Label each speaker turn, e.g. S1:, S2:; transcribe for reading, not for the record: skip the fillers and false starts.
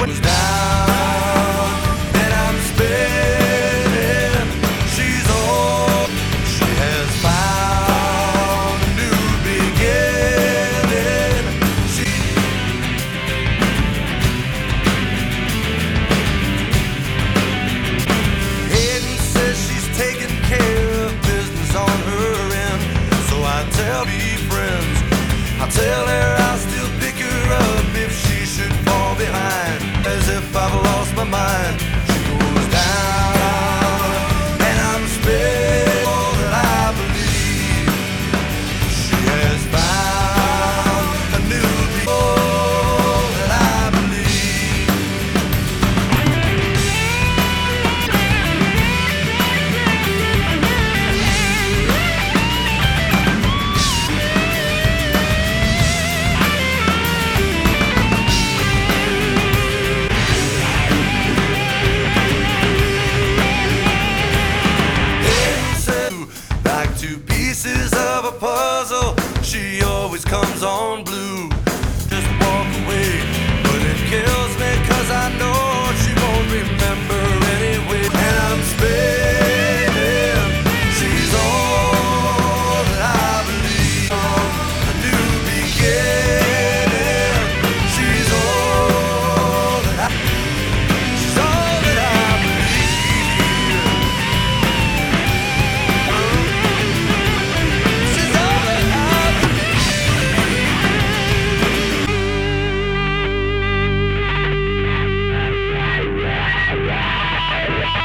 S1: was down and I'm spinning. She's old, she has found a new beginning. Hayden says she's taking care of business on her end. So I tell me friends, I tell her I'll still pick her up if she should fall behind. As if I've lost my mind. She goes down and I'm spinning. All that I believe she has found a new all that I believe. Like two pieces of a puzzle, she always comes on blue. Just walk away, but it kills me 'cause I know